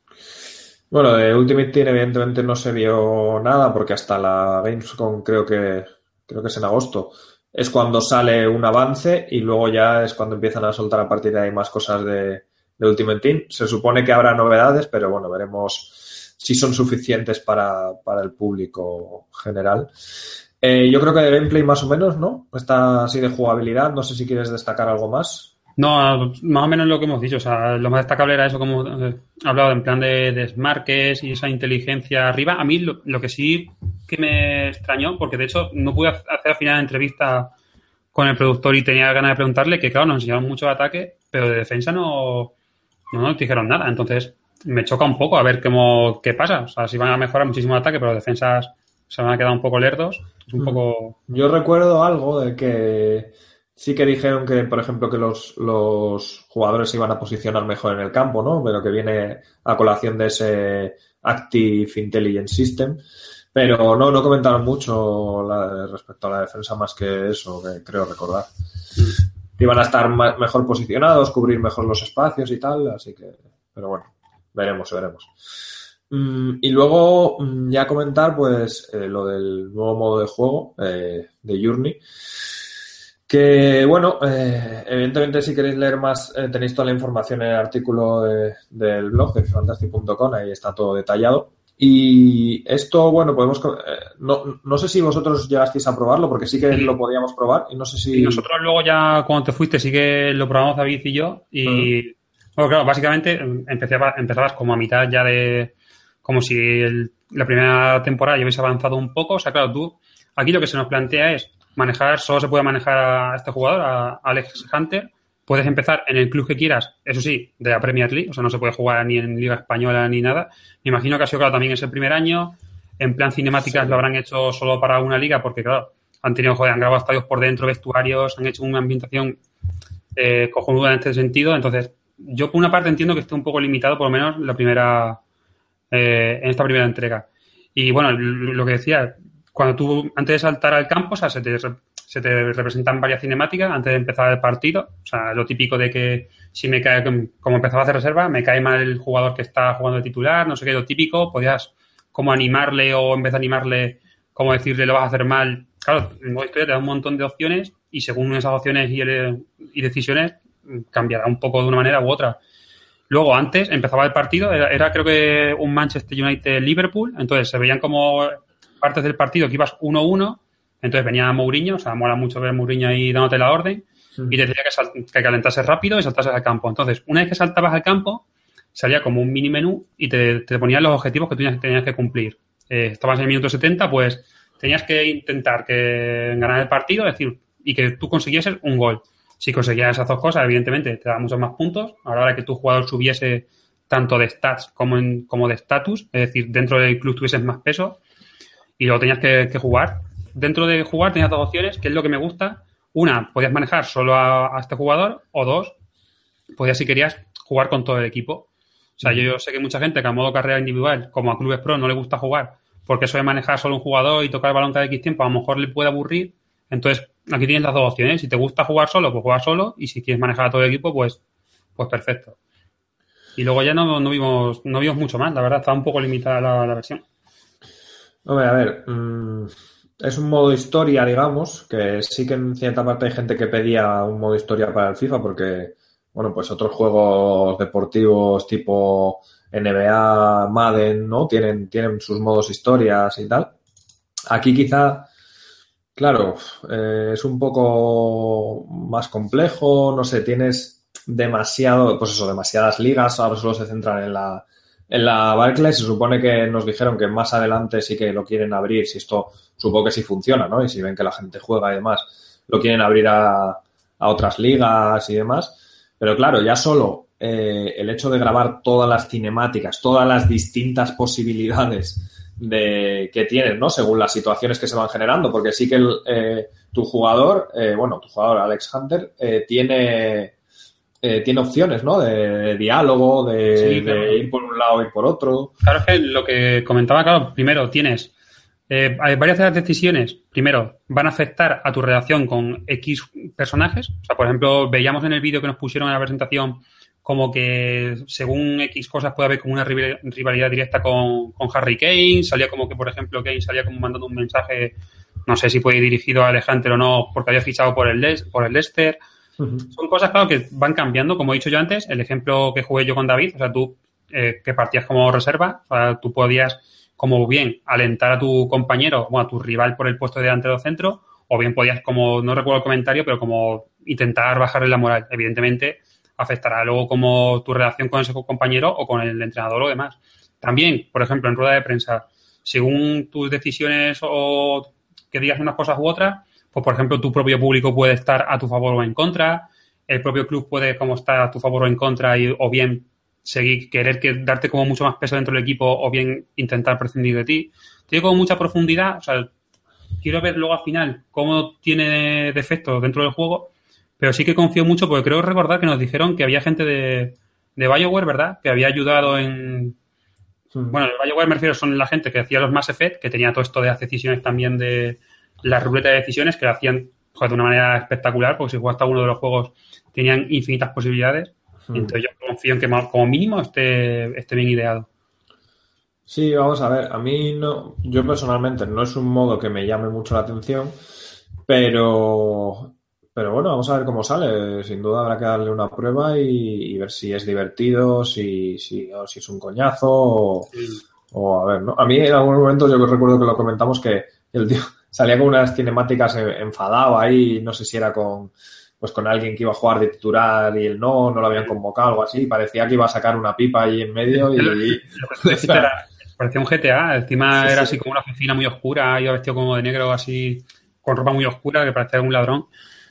[SPEAKER 1] Bueno, de Ultimate Team evidentemente no se vio nada porque hasta la Gamescom creo que creo que es en agosto. Es cuando sale un avance y luego ya es cuando empiezan a soltar a partir de ahí más cosas de, de Ultimate Team. Se supone que habrá novedades, pero bueno, veremos si son suficientes para, para el público general. Eh, yo creo que de gameplay más o menos, ¿no? Está así de jugabilidad. No sé si quieres destacar algo más.
[SPEAKER 2] No, más o menos lo que hemos dicho. O sea, lo más destacable era eso, como he hablado, en plan de, de smarques y esa inteligencia arriba. A mí lo, lo que sí que me extrañó, porque de hecho no pude hacer al final la entrevista con el productor y tenía ganas de preguntarle, que claro, nos enseñaron mucho de ataque, pero de defensa no, no nos dijeron nada. Entonces, me choca un poco a ver cómo, qué pasa. O sea, si van a mejorar muchísimo el ataque, pero las defensas se van a quedar un poco lerdos. Es un poco...
[SPEAKER 1] Yo recuerdo algo de que sí que dijeron que, por ejemplo, que los, los jugadores se iban a posicionar mejor en el campo, ¿no? Pero que viene a colación de ese Active Intelligence System. Pero no, no comentaron mucho la, respecto a la defensa más que eso, que creo recordar. Que iban a estar ma- mejor posicionados, cubrir mejor los espacios y tal, así que... Pero bueno, veremos, veremos. Mm, y luego mm, ya comentar pues eh, lo del nuevo modo de juego eh, de Journey. Que bueno, eh, evidentemente si queréis leer más eh, tenéis toda la información en el artículo de, del blog de fantastic punto com, ahí está todo detallado. Y esto, bueno, podemos... Eh, no, no sé si vosotros llegasteis a probarlo, porque sí que
[SPEAKER 2] Sí.
[SPEAKER 1] lo podíamos probar y no sé si...
[SPEAKER 2] Y nosotros luego ya, cuando te fuiste, sí que lo probamos David y yo. Y,
[SPEAKER 1] Uh-huh.
[SPEAKER 2] bueno, claro, básicamente empezaba, empezabas como a mitad ya de... Como si el, la primera temporada ya hubiese avanzado un poco. O sea, claro, tú... Aquí lo que se nos plantea es manejar... Solo se puede manejar a este jugador, a Alex Hunter. Puedes empezar en el club que quieras, eso sí, de la Premier League. O sea, no se puede jugar ni en Liga Española ni nada. Me imagino que ha sido, claro, también es el primer año. En plan cinemáticas
[SPEAKER 1] Sí.
[SPEAKER 2] lo habrán hecho solo para una liga porque, claro, han tenido, joder, han grabado estadios por dentro, vestuarios, han hecho una ambientación eh, cojonuda en este sentido. Entonces, yo por una parte entiendo que esté un poco limitado, por lo menos la primera eh, en esta primera entrega. Y bueno, lo que decía, cuando tú, antes de saltar al campo, o sea, se te, se te representan varias cinemáticas antes de empezar el partido. O sea, lo típico de que si me cae, como empezaba a hacer reserva, me cae mal el jugador que está jugando de titular, no sé qué, lo típico, podías como animarle o en vez de animarle, como decirle lo vas a hacer mal. Claro, en modo historia te da un montón de opciones y según esas opciones y, el, y decisiones cambiará un poco de una manera u otra. Luego, antes, empezaba el partido, era, era creo que un Manchester United-Liverpool, entonces se veían como partes del partido que ibas uno uno, entonces venía Mourinho, o sea, mola mucho ver a Mourinho ahí dándote la orden, sí. Y te decía que, sal, que calentases rápido y saltases al campo. Entonces, una vez que saltabas al campo, salía como un mini menú y te, te ponían los objetivos que tú tenías, tenías que cumplir. Eh, estabas en el minuto setenta, pues tenías que intentar que ganar el partido, es decir, y que tú consiguieses un gol. Si conseguías esas dos cosas, evidentemente te da muchos más puntos. A la hora de que tu jugador subiese tanto de stats como, en, como de status, es decir, dentro del club tuvieses más peso y luego tenías que, que jugar. Dentro de jugar tenías dos opciones, que es lo que me gusta. Una, podías manejar solo a, a este jugador, o dos, podías, si querías, jugar con todo el equipo. O sea, yo, yo sé que mucha gente que a modo carrera individual, como a clubes pro, no le gusta jugar, porque eso de manejar solo un jugador y tocar el balón cada X tiempo, a lo mejor le puede aburrir. Entonces, aquí tienes las dos opciones. Si te gusta jugar solo, pues juega solo. Y si quieres manejar a todo el equipo, pues, pues perfecto. Y luego ya no, no vimos no vimos mucho más. La verdad, estaba un poco limitada la, la versión.
[SPEAKER 1] Hombre, a ver, mmm, es un modo historia, digamos, que sí que en cierta parte hay gente que pedía un modo historia para el FIFA porque, bueno, pues otros juegos deportivos tipo N B A, Madden, ¿no? Tienen, tienen sus modos historias y tal. Aquí quizá... Claro, eh, es un poco más complejo, no sé, tienes demasiado, pues eso, demasiadas ligas, ahora solo se centran en la, en la Barclays, se supone que nos dijeron que más adelante sí que lo quieren abrir, si esto, supongo que sí funciona, ¿no? Y si ven que la gente juega y demás, lo quieren abrir a, a otras ligas y demás, pero claro, ya solo eh, el hecho de grabar todas las cinemáticas, todas las distintas posibilidades de que tienes, ¿no? Según las situaciones que se van generando, porque sí que el, eh, tu jugador, eh, bueno, tu jugador Alex Hunter eh, tiene eh, tiene opciones, ¿no? De, de diálogo, de,
[SPEAKER 2] sí, claro.
[SPEAKER 1] de ir por un lado y por otro.
[SPEAKER 2] Claro, es que lo que comentaba, claro, primero tienes eh, hay varias de las decisiones, primero, van a afectar a tu relación con X personajes. O sea, por ejemplo, veíamos en el vídeo que nos pusieron en la presentación como que según X cosas puede haber como una rivalidad directa con, con Harry Kane, salía como que, por ejemplo, Kane salía como mandando un mensaje, no sé si puede ir dirigido a Alejandro o no, porque había fichado por el, Les, por el Leicester. Uh-huh. Son cosas, claro, que van cambiando, como he dicho yo antes, el ejemplo que jugué yo con David, o sea, tú eh, que partías como reserva, o sea, tú podías como bien alentar a tu compañero o a tu rival por el puesto de delantero centro, o bien podías, como, no recuerdo el comentario, pero como intentar bajarle la moral. Evidentemente, afectará luego como tu relación con ese compañero o con el entrenador o demás. También, por ejemplo, en rueda de prensa, según tus decisiones o que digas unas cosas u otras, pues, por ejemplo, tu propio público puede estar a tu favor o en contra. el propio club puede como estar a tu favor o en contra y, o bien seguir, querer que darte como mucho más peso dentro del equipo o bien intentar prescindir de ti. Tiene como mucha profundidad, o sea, quiero ver luego al final cómo tiene defectos dentro del juego, pero sí que confío mucho porque creo recordar que nos dijeron que había gente de, de BioWare, ¿verdad? Que había ayudado en... Sí. Bueno, el BioWare me refiero son la gente que hacía los Mass Effect, que tenía todo esto de hacer decisiones también de la ruleta de decisiones, que lo hacían joder, de una manera espectacular, porque si juegas hasta uno de los juegos tenían infinitas posibilidades. Sí. Entonces yo confío en que como mínimo esté, esté bien ideado.
[SPEAKER 1] Sí, vamos a ver, a mí no, yo personalmente no es un modo que me llame mucho la atención, pero, pero bueno, vamos a ver cómo sale. Sin duda habrá que darle una prueba y, y ver si es divertido, si, si, o si es un coñazo o, sí. o a ver, ¿no? A mí en algún momento yo recuerdo que lo comentamos que el tío salía con unas cinemáticas enfadado ahí, no sé si era con... pues con alguien que iba a jugar de titular y él no, no lo habían convocado, algo así. Parecía que iba a sacar una pipa ahí en medio y... y
[SPEAKER 2] era, parecía un G T A. Encima sí, era sí. así como una oficina muy oscura, iba vestido como de negro, así, con ropa muy oscura, que parecía un ladrón.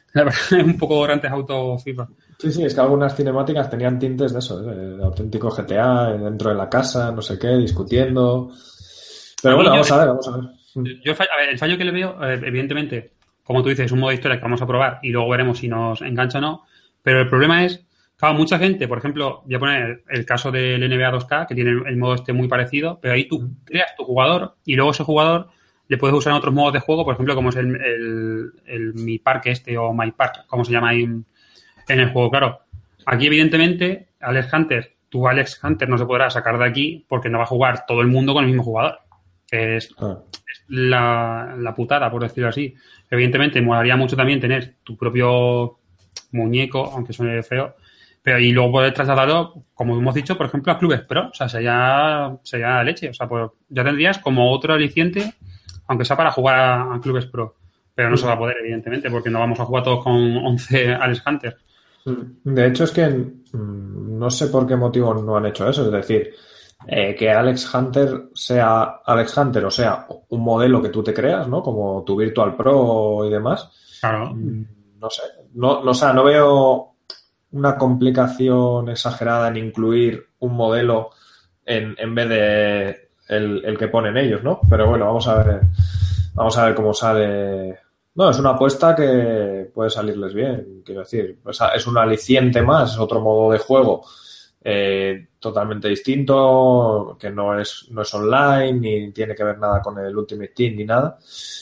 [SPEAKER 2] Un poco Grand Theft Auto FIFA.
[SPEAKER 1] Sí, sí, es que algunas cinemáticas tenían tintes de eso, de, de auténtico G T A, dentro de la casa, no sé qué, discutiendo... Pero a bueno, vamos yo, a ver, vamos a ver.
[SPEAKER 2] Yo, a ver, el fallo que le veo, evidentemente... Como tú dices, es un modo de historia que vamos a probar y luego veremos si nos engancha o no. Pero el problema es, claro, mucha gente, por ejemplo, voy a poner el caso del N B A dos K, que tiene el modo este muy parecido, pero ahí tú creas tu jugador y luego ese jugador le puedes usar en otros modos de juego, por ejemplo, como es el, el, el Mi Parque este o My Park, como se llama ahí en, en el juego. Claro, aquí evidentemente, Alex Hunter, tu Alex Hunter no se podrá sacar de aquí porque no va a jugar todo el mundo con el mismo jugador. Que es, ah. es la, la putada, por decirlo así. Evidentemente, molaría mucho también tener tu propio muñeco, aunque suene feo, pero y luego poder trasladarlo, como hemos dicho, por ejemplo, a clubes pro. O sea, sería, sería leche. O sea, pues ya tendrías como otro aliciente, aunque sea para jugar a, a clubes pro. Pero no se va a poder, evidentemente, porque no vamos a jugar todos con once Alex Hunter.
[SPEAKER 1] De hecho, es que no sé por qué motivo no han hecho eso. Es decir, Eh, que Alex Hunter sea Alex Hunter, o sea, un modelo que tú te creas, ¿no? Como tu Virtual Pro y demás.
[SPEAKER 2] Claro.
[SPEAKER 1] No sé. No, no, o sea, no veo una complicación exagerada en incluir un modelo en, en vez de el, el que ponen ellos, ¿no? Pero bueno, vamos a ver. Vamos a ver cómo sale. No, es una apuesta que puede salirles bien, quiero decir. O sea, es un aliciente más, es otro modo de juego. Eh, totalmente distinto, que no es no es online ni tiene que ver nada con el Ultimate Team ni nada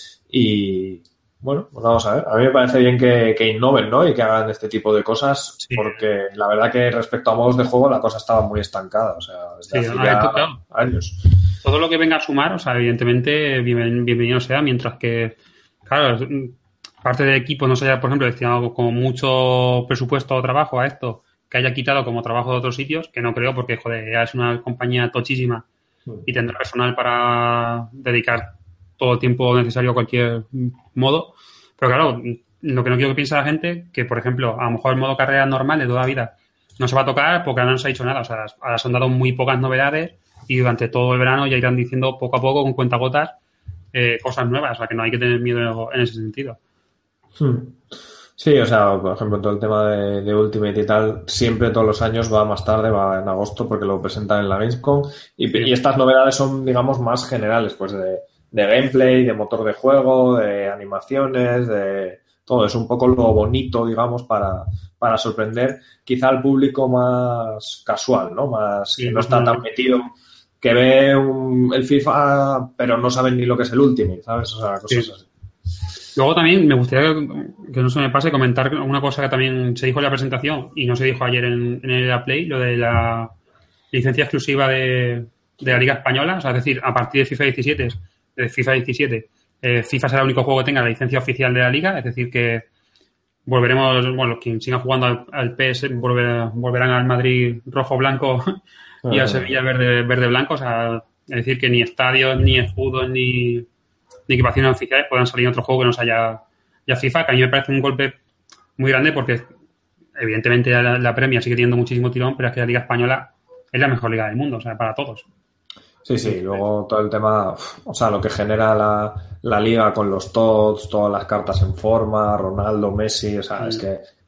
[SPEAKER 1] y bueno, pues vamos a ver, a mí me parece bien que, que innoven, ¿no? Y que hagan este tipo de cosas sí. Porque la verdad que respecto a modos de juego la cosa estaba muy estancada, o sea, desde
[SPEAKER 2] sí,
[SPEAKER 1] hace
[SPEAKER 2] no,
[SPEAKER 1] ya
[SPEAKER 2] claro.
[SPEAKER 1] años.
[SPEAKER 2] Todo lo que venga a sumar, o sea, evidentemente bien, bienvenido sea, mientras que claro, parte del equipo no se haya, por ejemplo, destinado como mucho presupuesto o trabajo a esto, que haya quitado como trabajo de otros sitios, que no creo porque, joder, ya es una compañía tochísima y tendrá personal para dedicar todo el tiempo necesario a cualquier modo. Pero claro, lo que no quiero que piense la gente, que por ejemplo, a lo mejor el modo carrera normal de toda la vida no se va a tocar porque ahora no se ha dicho nada. O sea, ahora se han dado muy pocas novedades y durante todo el verano ya irán diciendo poco a poco, con cuentagotas, eh, cosas nuevas. O sea, que no hay que tener miedo en ese sentido.
[SPEAKER 1] Hmm. Sí, o sea, por ejemplo, todo el tema de, de Ultimate y tal, siempre todos los años va más tarde, va en agosto porque lo presentan en la Gamescom y, sí. y estas novedades son, digamos, más generales, pues de, de gameplay, de motor de juego, de animaciones, de todo. Es un poco lo bonito, digamos, para, para sorprender quizá al público más casual, ¿no? Más sí, que no está tan metido, que ve un, el FIFA pero no saben ni lo que es el Ultimate, ¿sabes? O sea, cosas
[SPEAKER 2] sí.
[SPEAKER 1] así.
[SPEAKER 2] Luego también me gustaría que, que no se me pase comentar una cosa que también se dijo en la presentación y no se dijo ayer en, en el Play, lo de la licencia exclusiva de, de la Liga Española. O sea, es decir, a partir de FIFA diecisiete, de FIFA diecisiete, eh, FIFA será el único juego que tenga la licencia oficial de la Liga. Es decir, que volveremos, bueno, quien siga jugando al, al P S volver, volverán al Madrid rojo-blanco y al Sevilla verde, verde-blanco. O sea, es decir, que ni estadios, ni escudos, ni... ni equipaciones oficiales puedan salir en otro juego que no sea ya FIFA, que a mí me parece un golpe muy grande porque evidentemente la, la Premier sigue teniendo muchísimo tirón, pero es que la Liga Española es la mejor liga del mundo, o sea, para todos.
[SPEAKER 1] Sí, sí, luego todo el tema, o sea, lo que genera la, la liga con los tots, todas las cartas en forma, Ronaldo, Messi, o sea, sí. Es que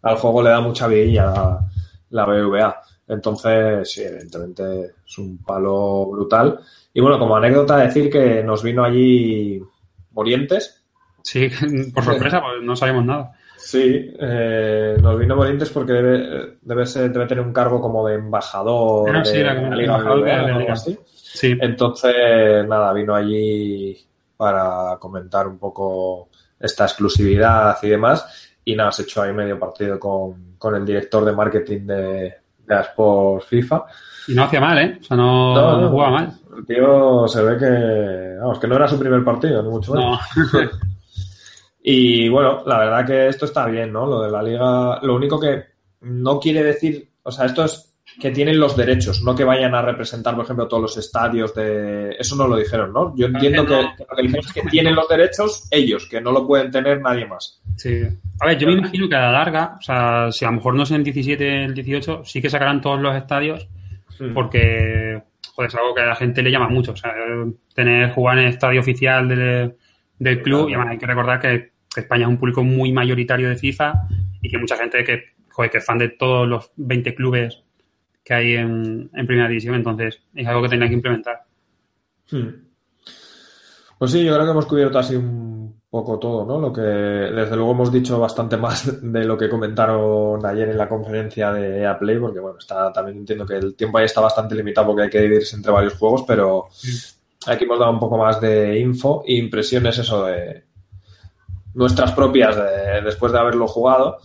[SPEAKER 1] al juego le da mucha vidilla la, la B B V A. Entonces, sí, evidentemente es un palo brutal. Y bueno, como anécdota decir que nos vino allí Morientes.
[SPEAKER 2] Sí, por sorpresa, pues no sabemos nada.
[SPEAKER 1] Sí, eh, nos vino Morientes porque debe, debe, ser, debe tener un cargo como de embajador
[SPEAKER 2] ah, sí,
[SPEAKER 1] de
[SPEAKER 2] la,
[SPEAKER 1] la Liga B B V A o algo así.
[SPEAKER 2] Sí.
[SPEAKER 1] Entonces, nada, vino allí para comentar un poco esta exclusividad y demás. Y nada, se echó ahí medio partido con, con el director de marketing de, de Asport FIFA.
[SPEAKER 2] Y no hacía mal, ¿eh? O sea, no,
[SPEAKER 1] no, no,
[SPEAKER 2] no jugaba mal.
[SPEAKER 1] El tío se ve que, vamos, que no era su primer partido, ni mucho menos.
[SPEAKER 2] No.
[SPEAKER 1] Y bueno, la verdad que esto está bien, ¿no? Lo de la liga, lo único que no quiere decir, o sea, esto es que tienen los derechos, no que vayan a representar, por ejemplo, todos los estadios de... Eso no lo dijeron, ¿no? Yo entiendo que, no. que lo que dijeron es que tienen los derechos ellos, que no lo pueden tener nadie más.
[SPEAKER 2] Sí. A ver, yo me imagino que a la larga, o sea, si a lo mejor no es en el diecisiete, el dieciocho, sí que sacarán todos los estadios porque, joder, es algo que a la gente le llama mucho. O sea, tener, jugar en el estadio oficial del, del club, y además hay que recordar que, que España es un público muy mayoritario de FIFA y que mucha gente que, joder, que es fan de todos los veinte clubes que hay en, en primera división, entonces es algo que tendrán que implementar.
[SPEAKER 1] Hmm. Pues sí, yo creo que hemos cubierto así un poco todo, ¿no? Lo que desde luego hemos dicho bastante más de lo que comentaron ayer en la conferencia de E A Play, porque bueno, está también entiendo que el tiempo ahí está bastante limitado porque hay que dividirse entre varios juegos, pero hmm. aquí hemos dado un poco más de info e impresiones, eso de nuestras propias de, después de haberlo jugado.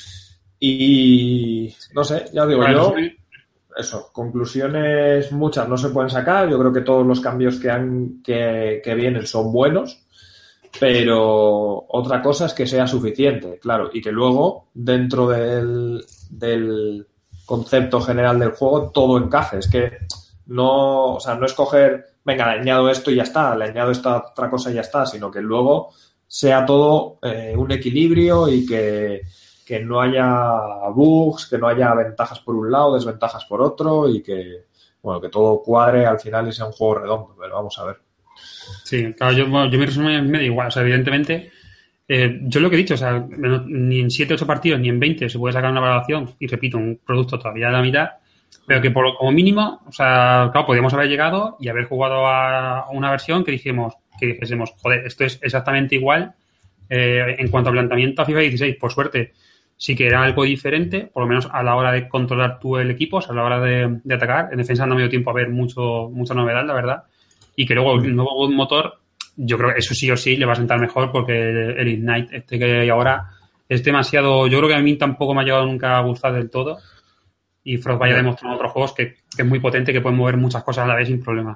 [SPEAKER 1] Y no sé, ya os digo yo... Eso, conclusiones muchas no se pueden sacar. Yo creo que todos los cambios que, han, que, que vienen son buenos, pero otra cosa es que sea suficiente, claro, y que luego dentro del, del concepto general del juego todo encaje. Es que no, o sea, no es coger, venga, le añado esto y ya está, le añado esta otra cosa y ya está, sino que luego sea todo eh, un equilibrio y que que no haya bugs, que no haya ventajas por un lado, desventajas por otro y que, bueno, que todo cuadre al final y sea un juego redondo, pero vamos a ver.
[SPEAKER 2] Sí, claro, yo, bueno, yo mi resumen me da igual, o sea, evidentemente, eh, yo lo que he dicho, o sea, ni en siete ocho partidos ni en veinte se puede sacar una valoración y repito, un producto todavía de la mitad, pero que por como mínimo, o sea, claro, podríamos haber llegado y haber jugado a una versión que dijimos, que dijésemos, joder, esto es exactamente igual eh, en cuanto a planteamiento a FIFA dieciséis, por suerte. Sí que era algo diferente, por lo menos a la hora de controlar tú el equipo, o sea, a la hora de, de atacar. En defensa no me dio tiempo a ver mucho, mucha novedad, la verdad. Y que luego el nuevo motor, yo creo que eso sí o sí le va a sentar mejor porque el, el Ignite este que hay ahora es demasiado... Yo creo que a mí tampoco me ha llegado nunca a gustar del todo. Y Frostbite ha demostrado en otros juegos que, que es muy potente, que puede mover muchas cosas a la vez sin problema.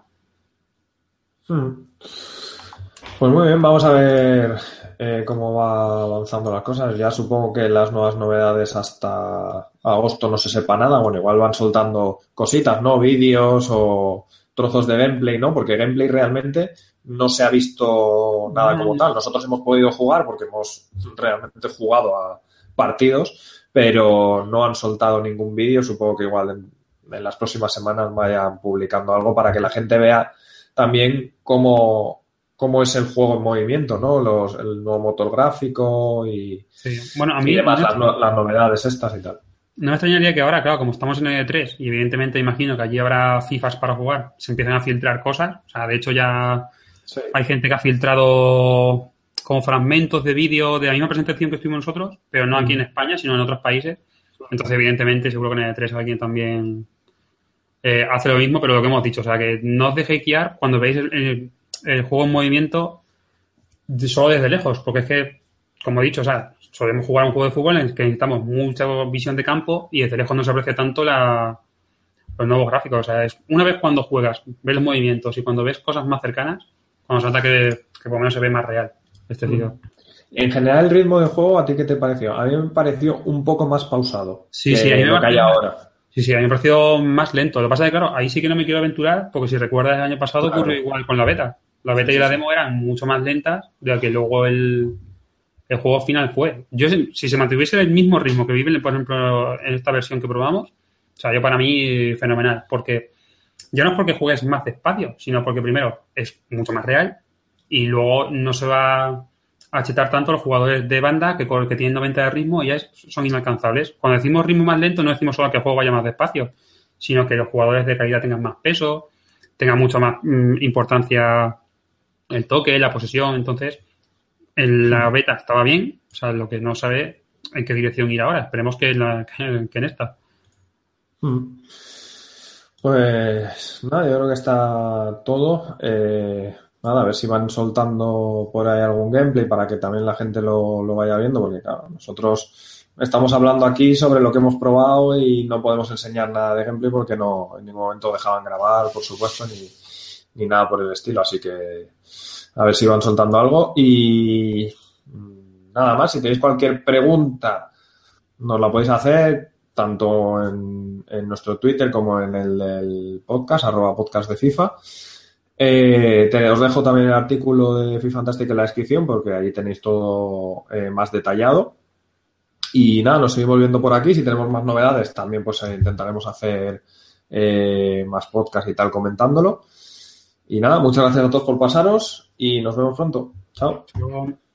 [SPEAKER 1] Pues muy bien, vamos a ver... Eh, cómo va avanzando las cosas. Ya supongo que las nuevas novedades hasta agosto no se sepa nada. Bueno, igual van soltando cositas, ¿no? Vídeos o trozos de gameplay, ¿no? Porque gameplay realmente no se ha visto nada como tal. Nosotros hemos podido jugar porque hemos realmente jugado a partidos, pero no han soltado ningún vídeo. Supongo que igual en, en las próximas semanas vayan publicando algo para que la gente vea también cómo... cómo es el juego en movimiento, ¿no? Los, el nuevo motor gráfico y,
[SPEAKER 2] sí. Bueno, a mí,
[SPEAKER 1] y demás,
[SPEAKER 2] no,
[SPEAKER 1] las, no, las novedades estas y tal.
[SPEAKER 2] No me extrañaría que ahora, claro, como estamos en el E tres y evidentemente imagino que allí habrá FIFAs para jugar, se empiezan a filtrar cosas. O sea, de hecho ya sí. Hay gente que ha filtrado como fragmentos de vídeo de la misma presentación que estuvimos nosotros, pero no aquí en España, sino en otros países. Entonces, evidentemente, seguro que en el E tres alguien también eh, hace lo mismo, pero lo que hemos dicho, o sea, que no os dejéis guiar cuando veis el, el el juego en movimiento solo desde lejos, porque es que, como he dicho, o sea, solemos jugar un juego de fútbol en el que necesitamos mucha visión de campo y desde lejos no se aprecia tanto la, los nuevos gráficos. O sea, es una vez cuando juegas, ves los movimientos y cuando ves cosas más cercanas, cuando se nota que, que por lo menos se ve más real este tiro.
[SPEAKER 1] En general, el ritmo del juego, ¿a ti qué te pareció? A mí me pareció un poco más pausado.
[SPEAKER 2] Sí, sí, a mí me
[SPEAKER 1] lo que hay ahora.
[SPEAKER 2] Sí, sí, a mí me pareció más lento. Lo que pasa es que, claro, ahí sí que no me quiero aventurar, porque si recuerdas el año pasado claro. ocurrió igual con la beta. La beta y la demo eran mucho más lentas de lo que luego el, el juego final fue. Yo, si se mantuviese el mismo ritmo que viven, por ejemplo, en esta versión que probamos, o sea, yo para mí, fenomenal. Porque ya no es porque juegues más despacio, sino porque primero es mucho más real y luego no se va... achetar tanto los jugadores de banda que, que tienen noventa de ritmo y ya es, son inalcanzables. Cuando decimos ritmo más lento no decimos solo que el juego vaya más despacio, sino que los jugadores de calidad tengan más peso, tengan mucho más mmm, importancia el toque, la posesión. Entonces, en la beta estaba bien, o sea, lo que no sabe en qué dirección ir ahora. Esperemos que en, la, que, que en esta.
[SPEAKER 1] Pues nada, yo creo que está todo. Eh, nada, a ver si van soltando por ahí algún gameplay para que también la gente lo, lo vaya viendo, porque claro, nosotros estamos hablando aquí sobre lo que hemos probado y no podemos enseñar nada de gameplay porque no en ningún momento dejaban grabar, por supuesto, ni, ni nada por el estilo. Así que a ver si van soltando algo. Y nada más, si tenéis cualquier pregunta, nos la podéis hacer tanto en, en nuestro Twitter como en el del podcast, arroba podcast de FIFA. Eh, te, os dejo también el artículo de FIFA Fantastic en la descripción porque ahí tenéis todo eh, más detallado. Y nada, nos seguimos viendo por aquí. Si tenemos más novedades, también pues eh, intentaremos hacer eh, más podcast y tal comentándolo. Y nada, muchas gracias a todos por pasaros y nos vemos pronto. Chao.